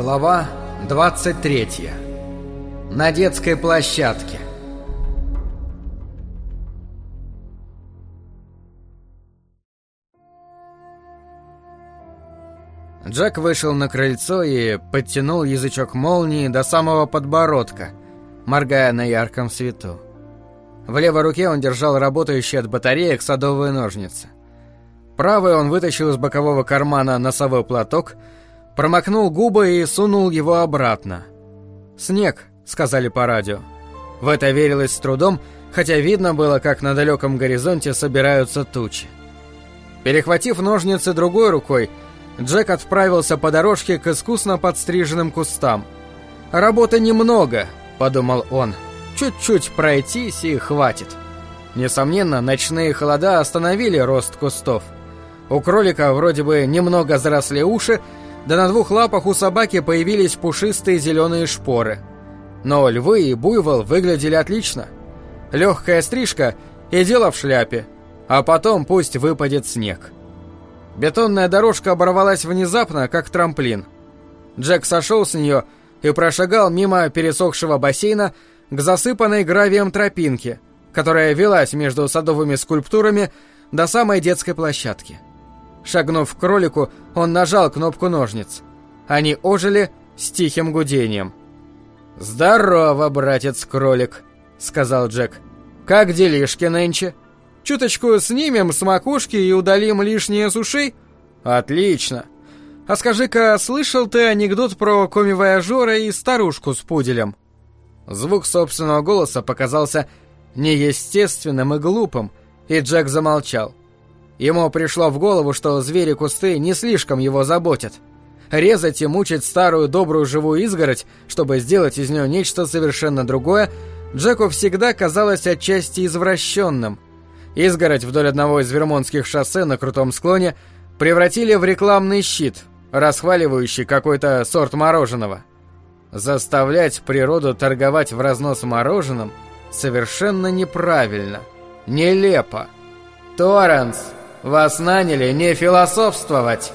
Глава 23. На детской площадке. Джек вышел на крыльцо и подтянул язычок молнии до самого подбородка, моргая на ярком свету. В левой руке он держал работающие от батареек садовые ножницы. Правой он вытащил из бокового кармана носовой платок, промокнул губы и сунул его обратно. «Снег», — сказали по радио. В это верилось с трудом, хотя видно было, как на далеком горизонте собираются тучи. Перехватив ножницы другой рукой, Джек отправился по дорожке к искусно подстриженным кустам. «Работы немного», — подумал он. «Чуть-чуть пройтись и хватит». Несомненно, ночные холода остановили рост кустов. У кролика вроде бы немного заросли уши, да на двух лапах у собаки появились пушистые зеленые шпоры. Но львы и буйвол выглядели отлично. Легкая стрижка и дело в шляпе, а потом пусть выпадет снег. Бетонная дорожка оборвалась внезапно, как трамплин. Джек сошел с нее и прошагал мимо пересохшего бассейна к засыпанной гравием тропинке, которая велась между садовыми скульптурами до самой детской площадки. Шагнув к кролику, он нажал кнопку ножниц. Они ожили с тихим гудением. «Здорово, братец-кролик», — сказал Джек. «Как делишки нынче? Чуточку снимем с макушки и удалим лишнее с ушей? Отлично. А скажи-ка, слышал ты анекдот про коммивояжера и старушку с пуделем?» Звук собственного голоса показался неестественным и глупым, и Джек замолчал. Ему пришло в голову, что звери-кусты не слишком его заботят. Резать и мучить старую добрую живую изгородь, чтобы сделать из нее нечто совершенно другое, Джеку всегда казалось отчасти извращенным. Изгородь вдоль одного из вермонтских шоссе на крутом склоне превратили в рекламный щит, расхваливающий какой-то сорт мороженого. Заставлять природу торговать в разнос мороженым совершенно неправильно, нелепо. «Торренс, вас наняли не философствовать!»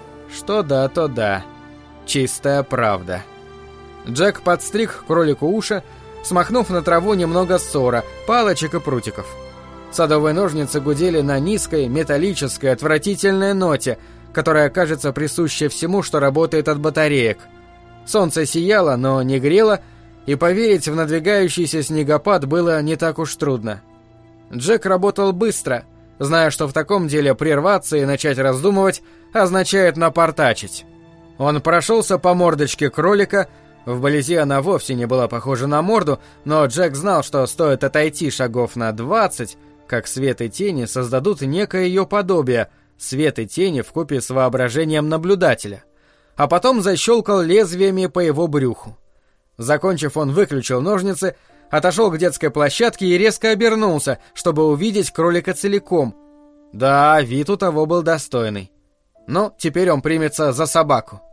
Что да, то да. Чистая правда. Джек подстриг кролику уши, смахнув на траву немного ссора, палочек и прутиков. Садовые ножницы гудели на низкой, металлической, отвратительной ноте, которая, кажется, присуща всему, что работает от батареек. Солнце сияло, но не грело, и поверить в надвигающийся снегопад было не так уж трудно. Джек работал быстро, зная, что в таком деле прерваться и начать раздумывать означает напортачить. Он прошелся по мордочке кролика. Вблизи она вовсе не была похожа на морду, но Джек знал, что стоит отойти шагов на 20, как свет и тени создадут некое ее подобие, свет и тени вкупе с воображением наблюдателя. А потом защелкал лезвиями по его брюху. Закончив, он выключил ножницы, отошел к детской площадке и резко обернулся, чтобы увидеть кролика целиком. Да, вид у того был достойный. Ну, теперь он примется за собаку.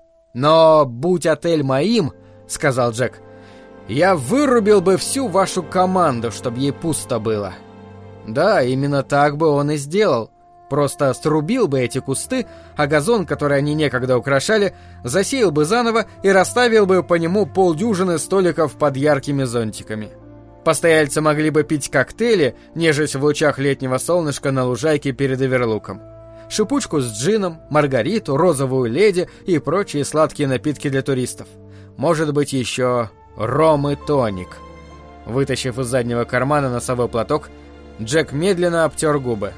«Но будь отель моим, — сказал Джек, — я вырубил бы всю вашу команду, чтобы ей пусто было». Да, именно так бы он и сделал. Просто срубил бы эти кусты, а газон, который они некогда украшали, засеял бы заново и расставил бы по нему полдюжины столиков под яркими зонтиками. Постояльцы могли бы пить коктейли, нежесть в лучах летнего солнышка на лужайке перед Оверлуком. Шипучку с джином, маргариту, розовую леди и прочие сладкие напитки для туристов. Может быть, еще ром и тоник. Вытащив из заднего кармана носовой платок, Джек медленно обтер губы.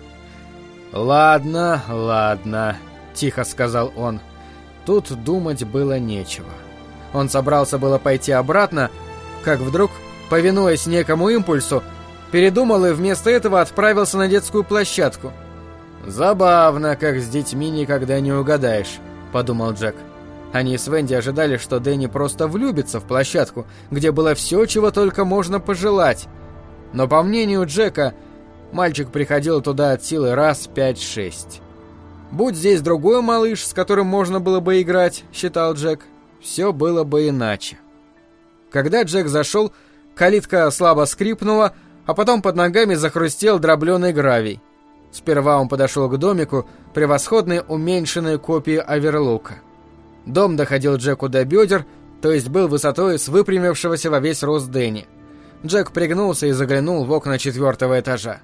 «Ладно, ладно», — тихо сказал он. Тут думать было нечего. Он собрался было пойти обратно, как вдруг, повинуясь некому импульсу, передумал и вместо этого отправился на детскую площадку. «Забавно, как с детьми никогда не угадаешь», — подумал Джек. Они с Венди ожидали, что Дэнни просто влюбится в площадку, где было все, чего только можно пожелать. Но, по мнению Джека, мальчик приходил туда от силы раз 5-6. «Будь здесь другой малыш, с которым можно было бы играть», — считал Джек, — «все было бы иначе». Когда Джек зашел, калитка слабо скрипнула, а потом под ногами захрустел дробленый гравий. Сперва он подошел к домику, превосходной уменьшенной копии Оверлука. Дом доходил Джеку до бедер, то есть был высотой с выпрямившегося во весь рост Дэнни. Джек пригнулся и заглянул в окна 4-го этажа.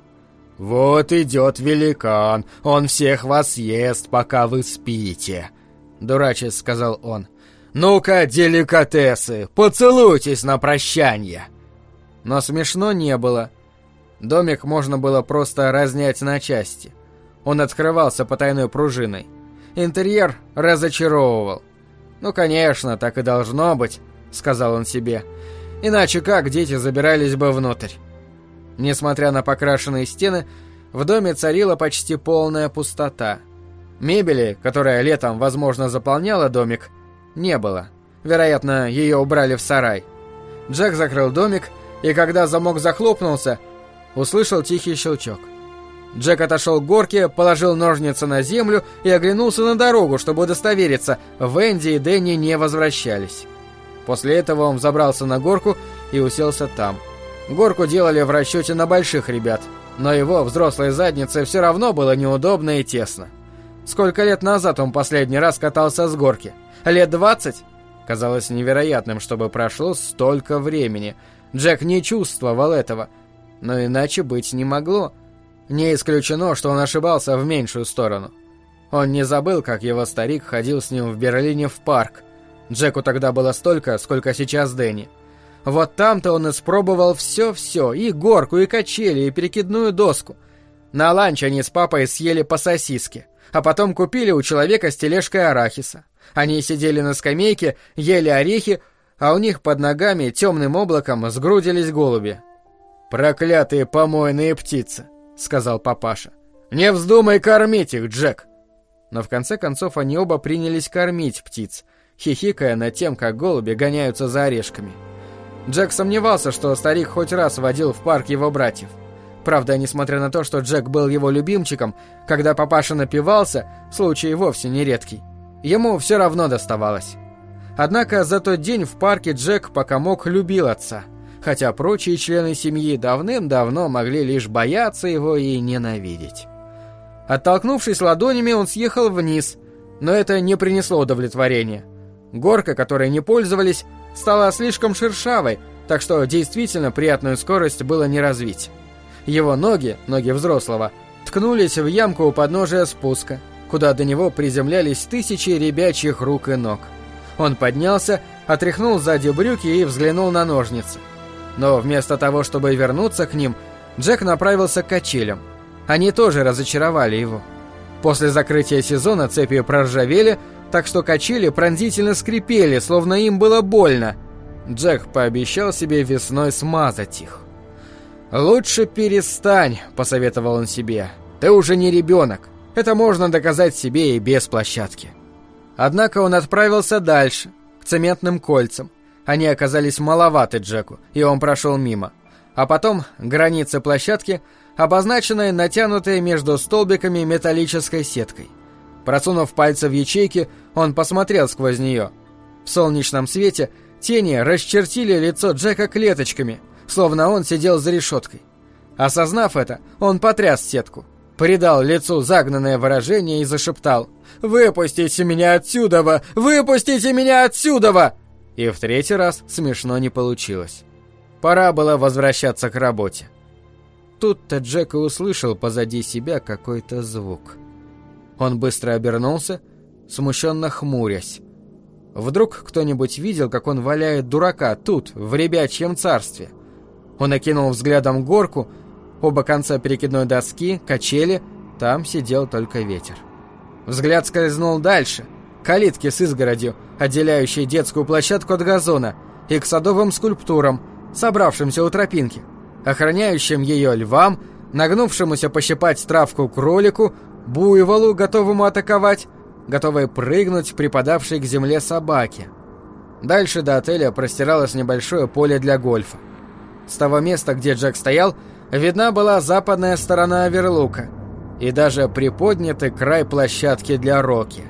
«Вот идет великан, он всех вас ест, пока вы спите», — дурачись сказал он. «Ну-ка, деликатесы, поцелуйтесь на прощанье». Но смешно не было. Домик можно было просто разнять на части. Он открывался потайной пружиной. Интерьер разочаровывал. «Ну, конечно, так и должно быть», — сказал он себе. «Иначе как дети забирались бы внутрь?» Несмотря на покрашенные стены, в доме царила почти полная пустота. Мебели, которая летом, возможно, заполняла домик, не было. Вероятно, ее убрали в сарай. Джек закрыл домик, и когда замок захлопнулся, услышал тихий щелчок. Джек отошел к горке, положил ножницы на землю и оглянулся на дорогу, чтобы удостовериться, Венди и Дэнни не возвращались. После этого он взобрался на горку и уселся там. Горку делали в расчете на больших ребят, но его взрослой заднице все равно было неудобно и тесно. Сколько лет назад он последний раз катался с горки? Лет 20? Казалось невероятным, чтобы прошло столько времени. Джек не чувствовал этого, но иначе быть не могло. Не исключено, что он ошибался в меньшую сторону. Он не забыл, как его старик ходил с ним в Берлине в парк. Джеку тогда было столько, сколько сейчас Дэнни. Вот там-то он испробовал все-все, и горку, и качели, и перекидную доску. На ланч они с папой съели по сосиске, а потом купили у человека с тележкой арахиса. Они сидели на скамейке, ели орехи, а у них под ногами темным облаком сгрудились голуби. «Проклятые помойные птицы», — сказал папаша. «Не вздумай кормить их, Джек!» Но в конце концов они оба принялись кормить птиц, хихикая над тем, как голуби гоняются за орешками. Джек сомневался, что старик хоть раз водил в парк его братьев. Правда, несмотря на то, что Джек был его любимчиком, когда папаша напивался, случай вовсе не редкий. Ему все равно доставалось. Однако за тот день в парке Джек, пока мог, любил отца, хотя прочие члены семьи давным-давно могли лишь бояться его и ненавидеть. Оттолкнувшись ладонями, он съехал вниз, но это не принесло удовлетворения. Горка, которой не пользовались, стала слишком шершавой, так что действительно приятную скорость было не развить. Его ноги взрослого, ткнулись в ямку у подножия спуска, куда до него приземлялись тысячи ребячьих рук и ног. Он поднялся, отряхнул сзади брюки и взглянул на ножницы. Но вместо того, чтобы вернуться к ним, Джек направился к качелям. Они тоже разочаровали его. После закрытия сезона цепи проржавели, так что качели пронзительно скрипели, словно им было больно. Джек пообещал себе весной смазать их. «Лучше перестань», — посоветовал он себе. «Ты уже не ребенок. Это можно доказать себе и без площадки». Однако он отправился дальше, к цементным кольцам. Они оказались маловаты Джеку, и он прошел мимо. А потом границы площадки, обозначенные натянутой между столбиками металлической сеткой. Просунув пальцы в ячейки, он посмотрел сквозь нее. В солнечном свете тени расчертили лицо Джека клеточками, словно он сидел за решеткой. Осознав это, он потряс сетку, придал лицу загнанное выражение и зашептал: «Выпустите меня отсюда! Выпустите меня отсюда!» И в третий раз смешно не получилось. Пора было возвращаться к работе. Тут-то Джек и услышал позади себя какой-то звук. Он быстро обернулся, смущенно хмурясь. Вдруг кто-нибудь видел, как он валяет дурака тут, в ребячьем царстве. Он окинул взглядом горку, оба конца перекидной доски, качели, там сидел только ветер. Взгляд скользнул дальше, к калитке с изгородью, отделяющей детскую площадку от газона, и к садовым скульптурам, собравшимся у тропинки, охраняющим ее львам, нагнувшемуся пощипать травку кролику, буйволу, готовому атаковать, готовой прыгнуть припадавшей к земле собаке. Дальше до отеля простиралось небольшое поле для гольфа. С того места, где Джек стоял, видна была западная сторона оверлука и даже приподнятый край площадки для рокки.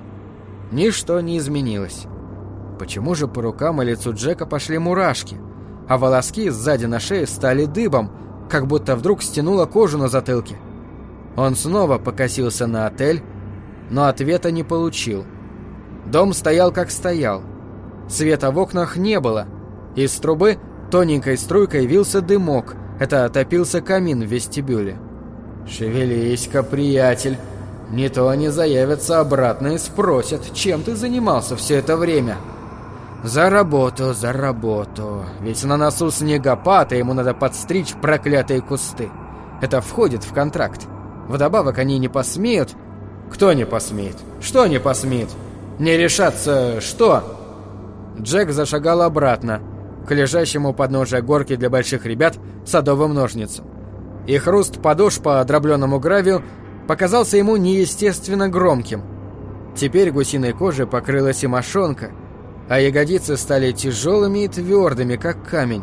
Ничто не изменилось. Почему же по рукам и лицу Джека пошли мурашки, а волоски сзади на шее стали дыбом, как будто вдруг стянуло кожу на затылке? Он снова покосился на отель, но ответа не получил. Дом стоял как стоял. Света в окнах не было. Из трубы тоненькой струйкой вился дымок. Это топился камин в вестибюле. «Шевелись-ка, приятель. Не то они заявятся обратно и спросят, чем ты занимался все это время». «За работу, за работу. Ведь на носу снегопад, и ему надо подстричь проклятые кусты. Это входит в контракт. Вдобавок они не посмеют...» «Кто не посмеет? Что не посмеет? Не решаться что?» Джек зашагал обратно, к лежащему у подножия горки для больших ребят садовым ножницам. И хруст подошв по дробленному гравию показался ему неестественно громким. Теперь гусиной кожей покрылась и мошонка, а ягодицы стали тяжелыми и твердыми, как камень.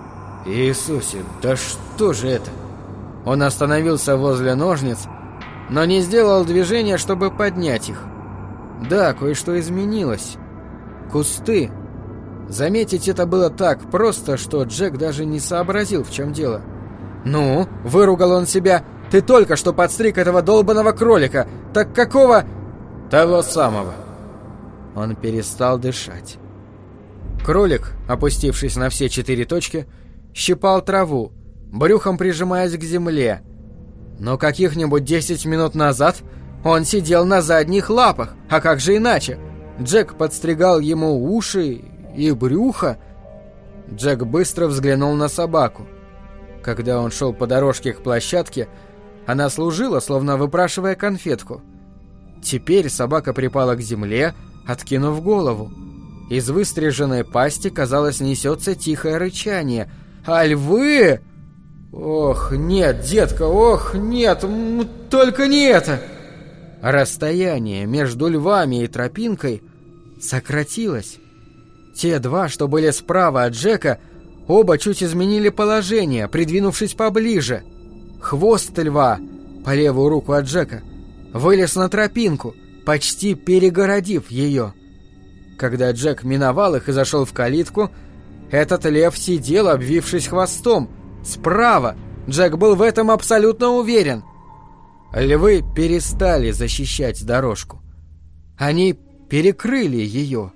«Иисусе, да что же это?» Он остановился возле ножниц, но не сделал движения, чтобы поднять их. Да, кое-что изменилось. Кусты. Заметить это было так просто, что Джек даже не сообразил, в чем дело. «Ну?» — выругал он себя. «Ты только что подстриг этого долбаного кролика. Так какого...» «Того самого». Он перестал дышать. Кролик, опустившись на все 4 точки, щипал траву, брюхом прижимаясь к земле. Но каких-нибудь 10 минут назад он сидел на задних лапах. А как же иначе? Джек подстригал ему уши и брюхо. Джек быстро взглянул на собаку. Когда он шел по дорожке к площадке, она служила, словно выпрашивая конфетку. Теперь собака припала к земле, откинув голову. Из выстриженной пасти, казалось, несется тихое рычание. «А львы!» «Ох, нет, детка, ох, нет, только не это!» Расстояние между львами и тропинкой сократилось. Те два, что были справа от Джека, оба чуть изменили положение, придвинувшись поближе. Хвост льва, по левую руку от Джека, вылез на тропинку, почти перегородив ее. Когда Джек миновал их и зашел в калитку, этот лев сидел, обвившись хвостом. Справа. Джек был в этом абсолютно уверен. Львы перестали защищать дорожку. Они перекрыли ее.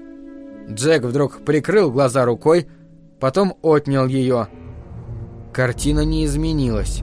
Джек вдруг прикрыл глаза рукой, потом отнял ее. Картина не изменилась.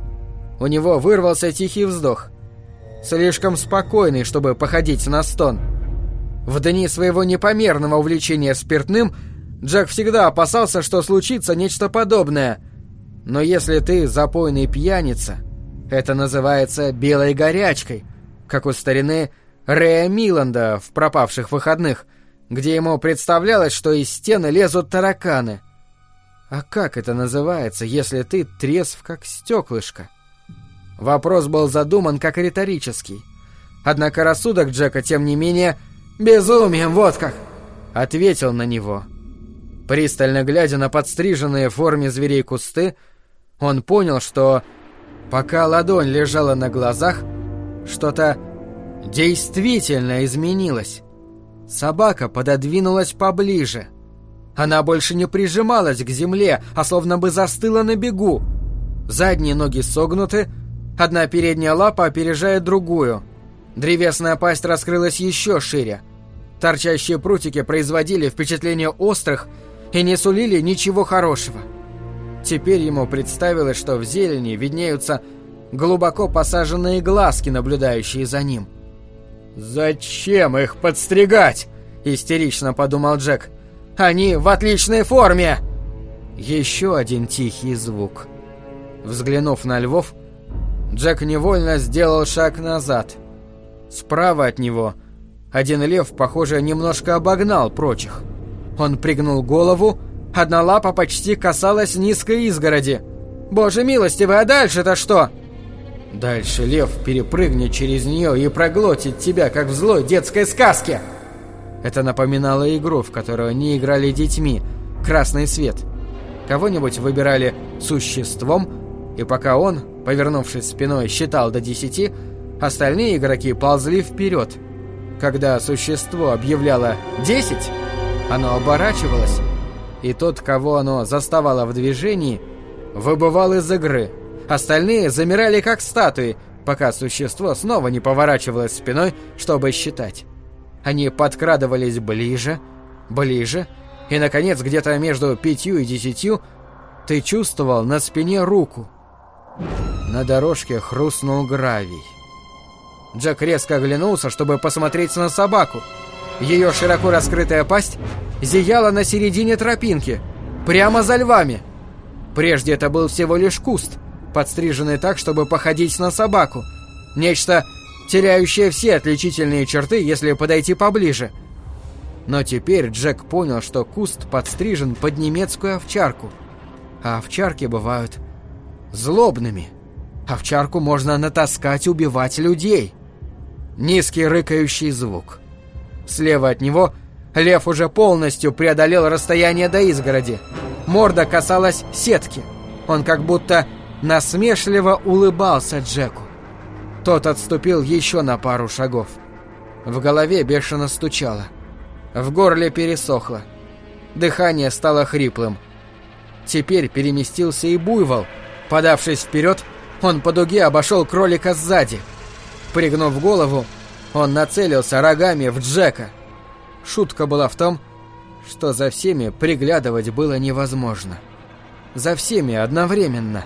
У него вырвался тихий вздох. Слишком спокойный, чтобы походить на стон. В дни своего непомерного увлечения спиртным Джек всегда опасался, что случится нечто подобное. Но если ты запойный пьяница, это называется белой горячкой, как у старины Рэя Миланда в «Пропавших выходных», где ему представлялось, что из стены лезут тараканы. А как это называется, если ты трезв как стеклышко? Вопрос был задуман как риторический. Однако рассудок Джека, тем не менее, «Безумием, вот как!» ответил на него. Пристально глядя на подстриженные в форме зверей кусты, он понял, что, пока ладонь лежала на глазах, что-то действительно изменилось. Собака пододвинулась поближе. Она больше не прижималась к земле, а словно бы застыла на бегу. Задние ноги согнуты, одна передняя лапа опережает другую. Древесная пасть раскрылась еще шире. Торчащие прутики производили впечатление острых и не сулили ничего хорошего. Теперь ему представилось, что в зелени виднеются глубоко посаженные глазки, наблюдающие за ним. «Зачем их подстригать?» — истерично подумал Джек. «Они в отличной форме!» Еще один тихий звук. Взглянув на львов, Джек невольно сделал шаг назад. Справа от него один лев, похоже, немножко обогнал прочих. Он пригнул голову, одна лапа почти касалась низкой изгороди. «Боже милостивый, а дальше-то что?» «Дальше лев перепрыгнет через нее и проглотит тебя, как в злой детской сказке!» Это напоминало игру, в которую они играли детьми. «Красный свет». Кого-нибудь выбирали существом, и пока он, повернувшись спиной, считал до 10, остальные игроки ползли вперед. Когда существо объявляло 10, оно оборачивалось, и тот, кого оно заставало в движении, выбывал из игры. Остальные замирали как статуи, пока существо снова не поворачивалось спиной, чтобы считать. Они подкрадывались ближе, ближе, и, наконец, где-то между 5 и 10 ты чувствовал на спине руку. На дорожке хрустнул гравий. Джек резко оглянулся, чтобы посмотреть на собаку. Ее широко раскрытая пасть зияла на середине тропинки, прямо за львами. Прежде это был всего лишь куст, подстриженный так, чтобы походить на собаку. Нечто, теряющее все отличительные черты, если подойти поближе. Но теперь Джек понял, что куст подстрижен под немецкую овчарку. А овчарки бывают злобными. Овчарку можно натаскать убивать людей. Низкий рыкающий звук. Слева от него лев уже полностью преодолел расстояние до изгороди. Морда касалась сетки. Он как будто насмешливо улыбался Джеку. Тот отступил еще на пару шагов. В голове бешено стучало. В горле пересохло. Дыхание стало хриплым. Теперь переместился и буйвол. Подавшись вперед, он по дуге обошел кролика сзади. Пригнув голову, он нацелился рогами в Джека. Шутка была в том, что за всеми приглядывать было невозможно. За всеми одновременно.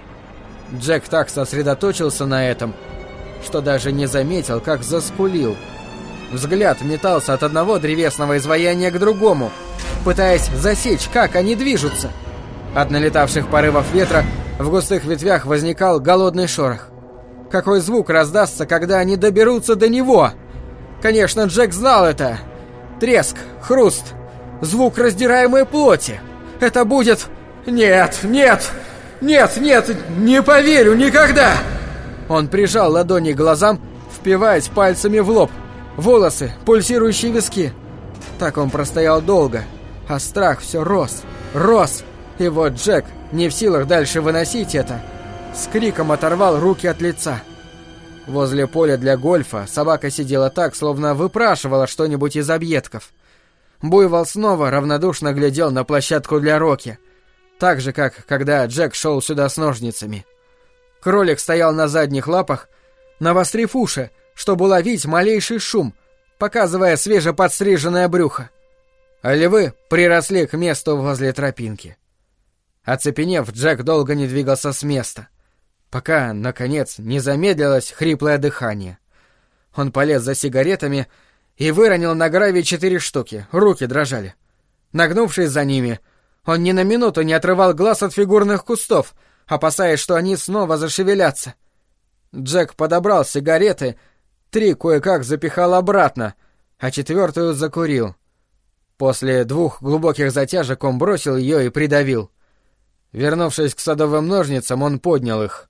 Джек так сосредоточился на этом, что даже не заметил, как заскулил. Взгляд метался от одного древесного изваяния к другому, пытаясь засечь, как они движутся. От налетавших порывов ветра в густых ветвях возникал голодный шорох. Какой звук раздастся, когда они доберутся до него? Конечно, Джек знал это. Треск, хруст, звук раздираемой плоти. Это будет... Нет, нет, нет, нет, не поверю никогда! Он прижал ладони к глазам, впиваясь пальцами в лоб. Волосы, пульсирующие виски. Так он простоял долго, а страх все рос, рос. И вот Джек, не в силах дальше выносить это, с криком оторвал руки от лица. Возле поля для гольфа собака сидела так, словно выпрашивала что-нибудь из объедков. Буйвол снова равнодушно глядел на площадку для Рокки, так же, как когда Джек шел сюда с ножницами. Кролик стоял на задних лапах, навострив уши, чтобы уловить малейший шум, показывая свежеподстриженное брюхо. А львы приросли к месту возле тропинки. Оцепенев, Джек долго не двигался с места, пока, наконец, не замедлилось хриплое дыхание. Он полез за сигаретами и выронил на гравий 4 штуки, руки дрожали. Нагнувшись за ними, он ни на минуту не отрывал глаз от фигурных кустов, опасаясь, что они снова зашевелятся. Джек подобрал сигареты, 3 кое-как запихал обратно, а 4-ю закурил. После 2 глубоких затяжек он бросил ее и придавил. Вернувшись к садовым ножницам, он поднял их.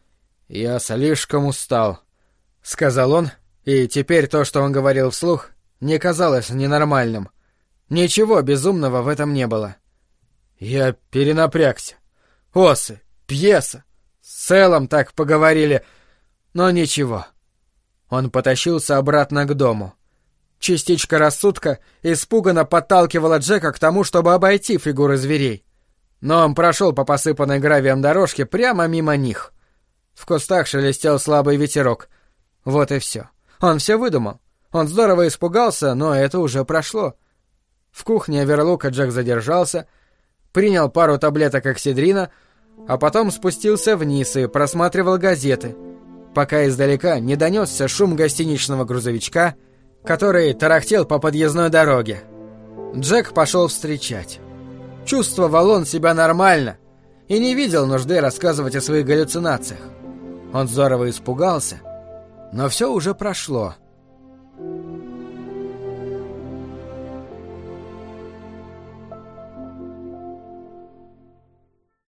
«Я слишком устал», — сказал он, и теперь то, что он говорил вслух, не казалось ненормальным. Ничего безумного в этом не было. «Я перенапрягся. Осы, пьеса. С Эллом так поговорили, но ничего». Он потащился обратно к дому. Частичка рассудка испуганно подталкивала Джека к тому, чтобы обойти фигуры зверей. Но он прошел по посыпанной гравием дорожке прямо мимо них. В кустах шелестел слабый ветерок. Вот и все. Он все выдумал. Он здорово испугался, но это уже прошло. В кухне Оверлука Джек задержался, принял пару таблеток оксидрина, а потом спустился вниз и просматривал газеты, пока издалека не донесся шум гостиничного грузовичка, который тарахтел по подъездной дороге. Джек пошел встречать. Чувствовал он себя нормально и не видел нужды рассказывать о своих галлюцинациях. Он здорово испугался, но все уже прошло.